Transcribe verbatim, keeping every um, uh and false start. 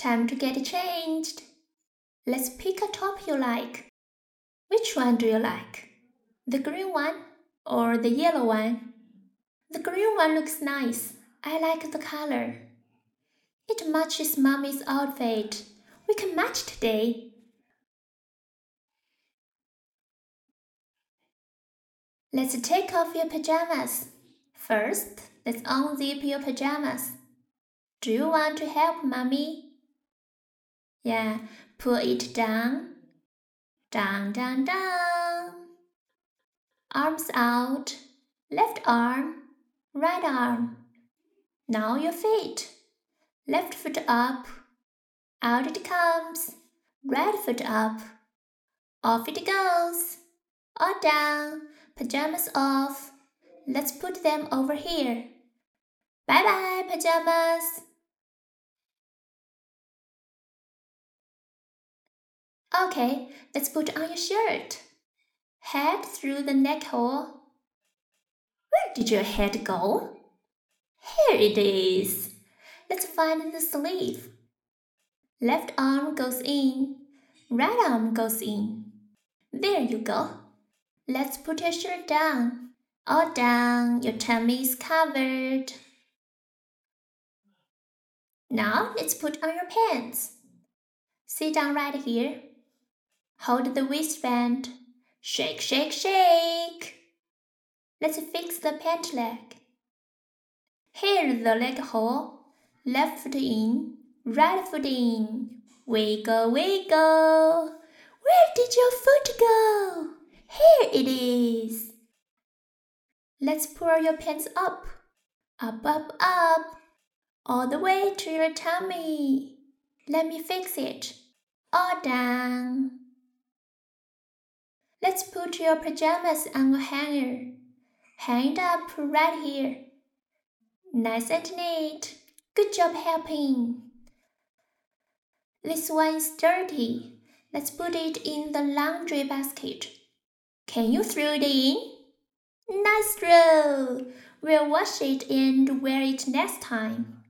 Time to get changed. Let's pick a top you like. Which one do you like? The green one or the yellow one? The green one looks nice. I like the color. It matches Mommy's outfit. We can match today. Let's take off your pajamas. First, let's unzip your pajamas. Do you want to help Mommy? Yeah, pull it down. Down, down, down. Arms out. Left arm, right arm. Now your feet. Left foot up. Out it comes. Right foot up. Off it goes. All down. Pajamas off. Let's put them over here. Bye-bye, pajamas. Okay, let's put on your shirt. Head through the neck hole. Where did your head go? Here it is. Let's find the sleeve. Left arm goes in. Right arm goes in. There you go. Let's put your shirt down. All down, your tummy is covered. Now let's put on your pants. Sit down right here. Hold the waistband. Shake, shake, shake. Let's fix the pant leg. Here's the leg hole. Left foot in, right foot in. Wiggle, wiggle. Where did your foot go? Here it is. Let's pull your pants up. Up, up, up. All the way to your tummy. Let me fix it. All down. Let's put your pajamas on a hanger. Hang it up right here. Nice and neat. Good job helping. This one is dirty. Let's put it in the laundry basket. Can you throw it in? Nice throw. We'll wash it and wear it next time.